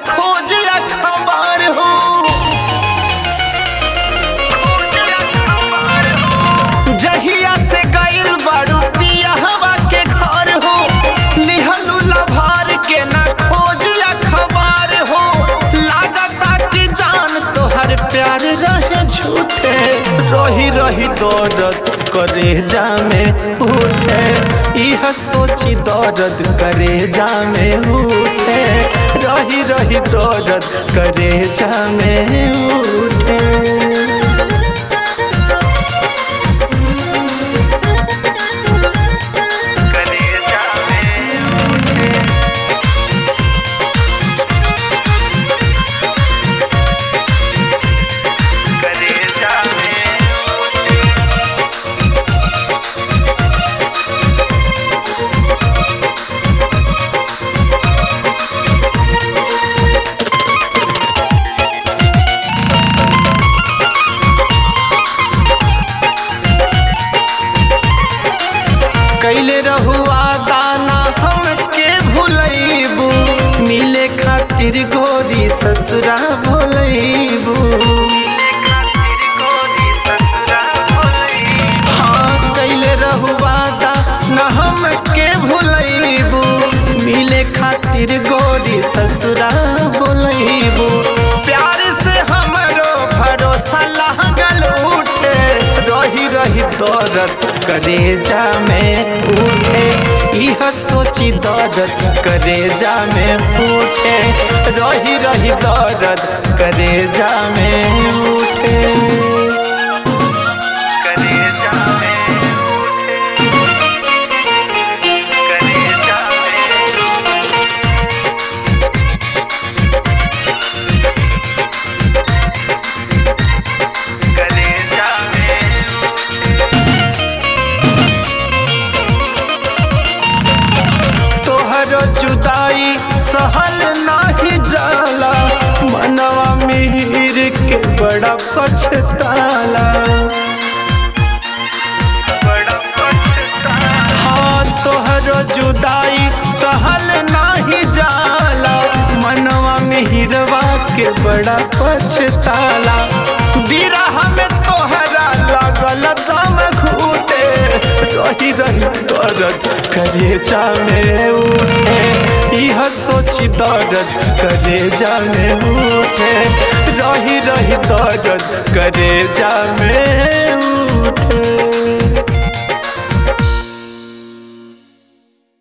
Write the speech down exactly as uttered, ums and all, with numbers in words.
खोज खबर हो। जहिया से गइल बारू पिया हवा के घर हो, लिहलू लभार के ना खोज खबर हो। लागता कि जान तोहर प्यार रहे झूठे, रही रही दर्द करे जामे उठे, यह सोची दर्द करे जामे उठे, रही रही दर्द करे जामे उठे। कैले रहुआ दाना हमके भूलैबू, मिले खातिर गोरी ससुरा भूलैबू। हाँ कैले रहुआ दाना हमके भूलैबू, मिले खातिर गोरी ससुरा भूलैबू। प्यार से हमरो भरोसा लागल उठे, रही रही दर्द करे जामे उठे, यह सोची दर्द करे जामे उठे, रही रही दर्द करे जामे उठे, करे जामे करे जामे करे जामे। तोहरो जुदाई सहल नाही जाला, मनवा मिहिर के बड़ा पछताला, बड़ा पछताला। हाँ तोहरो जुदाई सहल नाही जाला, मनवा मिहिरवा के बड़ा पछताला। बिरह में तोहरा लगल दम घूटे, रही रही दर्द करे जामे उठे, यह सोची दर्द करे जामे उठे, रही रही दर्द करे जामे उठे।